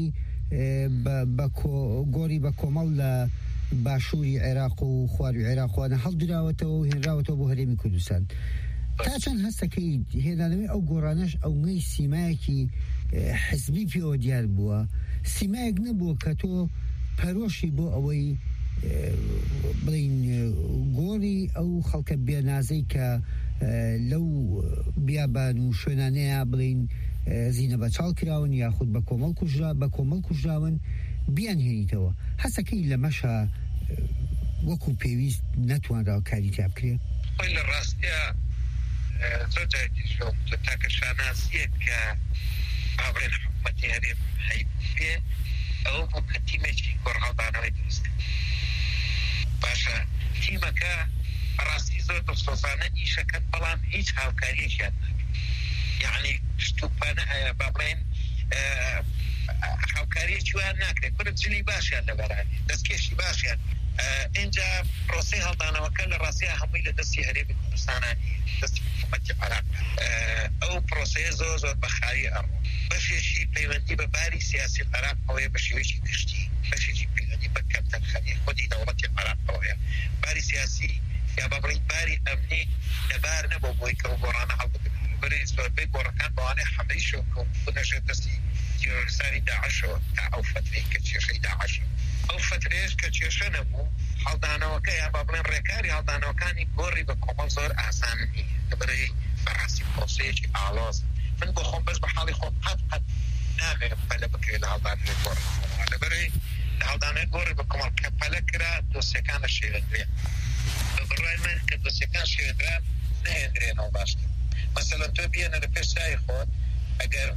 گۆڕی بە کۆمەڵ لە باشووری عێراق و خواروی عێراقوانە هەڵدراوەتەوە و هێنراوەتەوە بۆ هەرێمی کوردستان تا چەند هەستەکەی هێنانەوەی ئەو گۆڕانەش ئەو نەی سیمایەکی حزبی پێوە دیار بووە سیمایەک نەبووە کە تۆ پەرۆشی بۆ ئەوەی بڵین گۆڕی ئەو خەڵکە بێنازەی کە لەو بیابان و شوێنانەیە بڵین زینە بە چاڵ کراون یاخود بە کۆمەڵ کوژراون بیان هێنیتەوە هەستەکەی لە مەشە وەکو پێویست نەتوانراوە کاری تیا بکرێت خۆی لە ڕاستیە زۆر جایتی شۆم تاکە شانازیەک کە ئابرێن حکومەتی هەرێم هەیبێ ئەوە بۆ کە تیمێکی گۆڕهەڵدانەوەی دروست باشە تیمەکە بەڕاستی زۆر دڵسۆزانە ئیشەکەن بەڵام هیچ هاوکاریەکیان یعنی شتوپانە هەیە با بڵێن هاوکاریەکی ویان ناکرێت کورد جلی باشیان لەبەرانی دەستکێشی باشیان اینجا پرۆسی هەڵدانەوەکە لە ڕاستیە هەمووی لە دەستی هەرێمی کوردستانانی دەستی حکومەتی عێراق ئەو پرۆسەیە زۆر زۆر بەخاری ئەڕۆ بەشێکی پەیوەندی بە باری سیاسی عێراق ئەوەیە بە شێوەیەکی گشتی بەشێکی پەیوەندی بە کەمتەرخەنی خودی دەوڵەتی عێراق ئەوەیە باری سیاسی یا بە بڵین باری ئەمنی لەبار نەبوو بۆی کە گۆڕانە هەڵبگرن بەری زۆربەی گۆڕەکان بەوانەیە حەملەی شۆکە و بنەژێت دەستی تیرۆریستانی داعشەوە تا ئەو فترەی کە کێشەی داعشە ئەو فترێش کە کێشە نەبوو هەڵدانەوەکە یا با بڵێن ڕێکاری هەڵدانەوەکانی گۆڕی بە کۆمەڵ زۆر ئاسان نییە لەبەرەوەی بەڕاستی پرۆسەیەکی ئاڵۆز من بۆ خۆم بەس بە حاڵی خۆم قەت نامێنم پەلە بکرێت لە هەڵدانەوەی گۆڕی لەبەرەوەی لە هەڵدانەوەی گۆڕی بە کۆمەڵ کە پەلە کرا دۆسیەکانە شێوەندرێ بە بڕای من کە دۆسیەکان شێوەندران نەهێنرێنەوە باشتر مەسەلەن تۆ بێنە لە پێش سای خۆت ئەگەر بە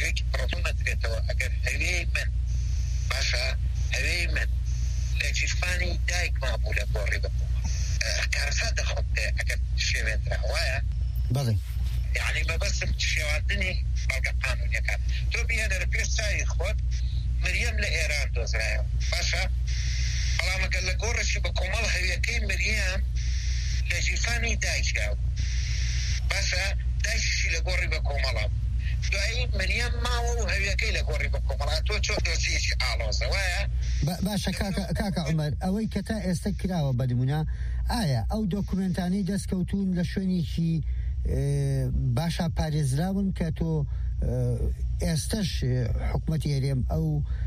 شوێکی پرۆتۆنە درێتەوە ئەگەر هەوێی من باشە هەوێی من لە جیرفانی دایک مابوو لە گۆڕی بکوم کارسا دەخۆت ئەگەر شێوێنرا وایە بەڵێ یعنی بەبەستم شێواردنی بەڵگە قانونیەکان تۆ بهێنە لە پێش چاوی خۆت مریەم لە ئێران دۆزرایەوە باشە بەڵام ئەگەر لە گۆڕێکی بە کۆمەڵ هەویەکەی مریەم لە جیرفانی دایکراوە باشە دایکیشی لە گۆڕی بە کۆمەڵە دوایی مریەم ماوە و هەویەکەی لە گۆڕی بە کۆمەڵە تۆ چۆ دۆسیەکی ئاڵۆزە وایە باشە کاکە عومەر ئەوەی کە تا ئێستا کراوە بەدمونە ئایا ئەو دۆکومنتانەی دەستکەوتون لە شوێنێکی باشە پارێزراون کە تۆ ئێستش حکوومەتی هەرێم ئەو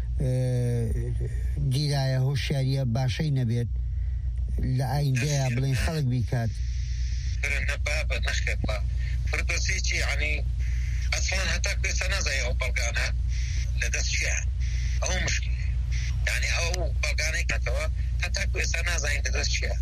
دیرایە هۆشیاریە باشەی نەبێت لە ئایندەیە بڵێن خەڵک بیکات نەبابە نەخێت فردۆسیی عنی ئەسڵان هەتا پێسە نازای ئەو بەڵگانە لە دەست چیە ئەو مشکل یعنی ئەو بەڵگانەی کاتەوە هەتا پێسە نازانین لە دەست چیە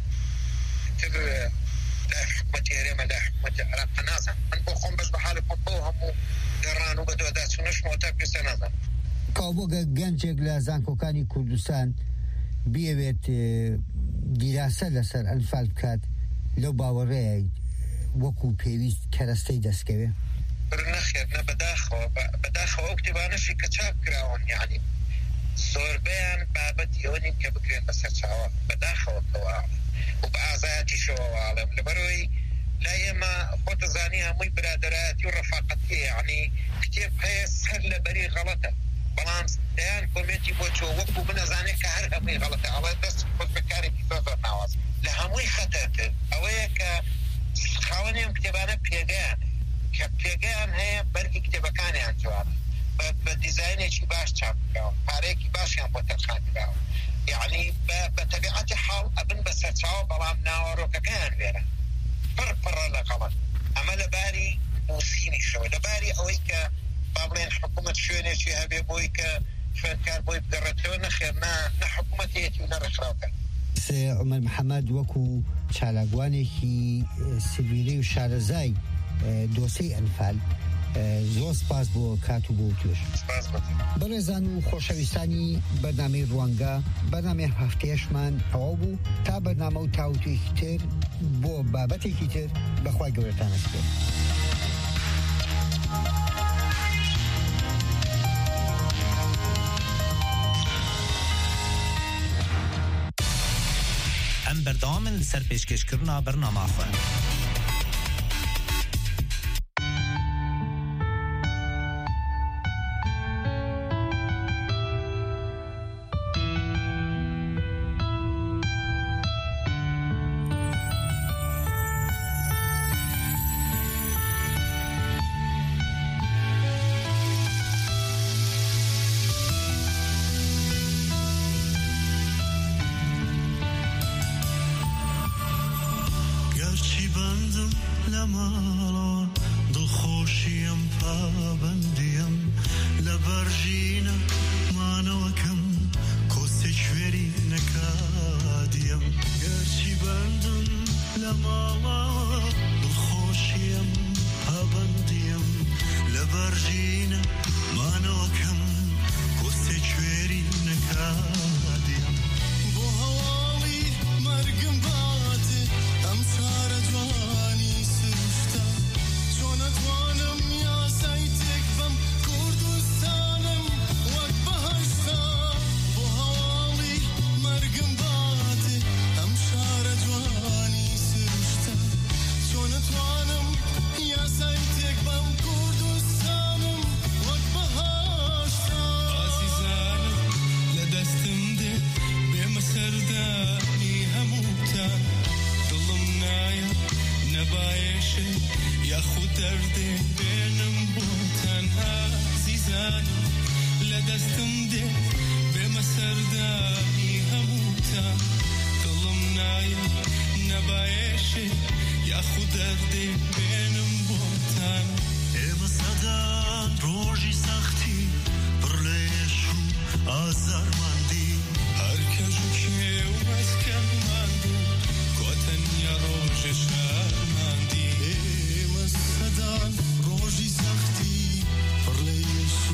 لا حکومەتی هەرێمە لا حکومەتی عێراق نازانم من بۆ خۆم بەش بە حاڵی خۆم بۆ هەموو گەڕان و بەدوەدا چوونەشم هەتا پێسە نازانم کاوبۆگە گەنجێک لە زانکۆکانی کوردستان بیەوێت دیراسە لەسەر ئەنفال بکات لەو باوەڕەیە وەکو پێویست کەرەستەی دەستکەوێ نەخێت نە بەداخەوە ئەو کتێبانەشی کە چاپ کراون یعنی زۆربیان بابەتی ئەوە نین کە بکرێن بەسەر چاوە بەداخەوە کەوا و بە ئازایەتیشەوە واڵم لەبەرەوەی لا ئێمە خۆتەزانی هەمووی برادەرایەتی و ڕەفاقەتی یعنی کتێب هەیە سەر لەبەری غەڵەتە بەڵام دەیان کۆمێتی بۆ چۆ وەکو بنەزانێت کە هەر هەمووی غەڵەتە ئەڵێ دەست خۆت بەکارێکی زۆر ناواز لە هەمووی خەتەتر ئەوەیە کە خاوەنی ئەم کتێبانە پێگەیان کە پێگەیان هەیە بەرگی کتێبەکانیان جوانە بە دیزاینێکی باش چاپ کراوە پارەیەکی باشیان بۆ تەرخان کراوە یعنی بە تەبیعەتی حاڵ ئەبن بە سەرچاوە بەڵام ناوەڕۆکەکەیان وێرە پڕ لە غەڵەت ئەمە لەباری نووسینیشەوە لەباری ئەوەی کە با بڵێن حکوومەت شوێنێکی هەبێ بۆی کە خوێندکار بۆی بگەڕێتەوە نەخێر نە حکوومەتێتی و نەڕێکخراوەکە عومەر محەممەد وەکو چالاگوانێکی سڤیلەی و شارەزای دۆسەی ئەنفال زۆر سپاس بۆ کات و بۆ توێش بەڕێزان و خۆشەویستانی بەرنامەی ڕوانگە بەرنامەی هەفتەیەشمان ئەوە بوو تا بەرنامە و تاوتوێکی تر بۆ بابەتێکی تر بەخوای گەورەتانە سپێن ئەم بەردەوامن لەسەر پێشکەشکردنا بەرنامە خۆ Roji sakhti, parle Yesu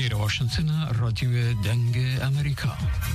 إلى واشنطن راديو دنگ أمريكا.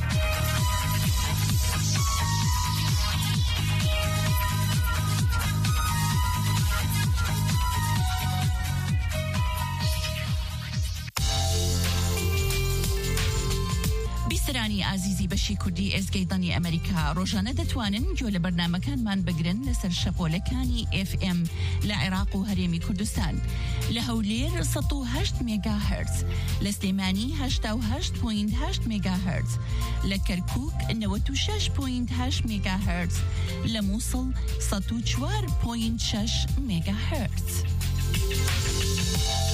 بیسرانی عزیزی بەشی کوردی ئێزگەی دەنگی ئەمریکا ڕۆژانە دەتوانن گوێ لە بەرنامەکانمان بگرن لەسەر شەپۆلەکانی FM لە عێراق و هەرێمی کوردستان لە هەولێر 108 مێگاهرتز، لە سلێمانی 88.8 مێگاهرتز، لە کەرکووک 96.8 مێگاهرتز، لە مووسڵ 104.6 مێگاهرتز.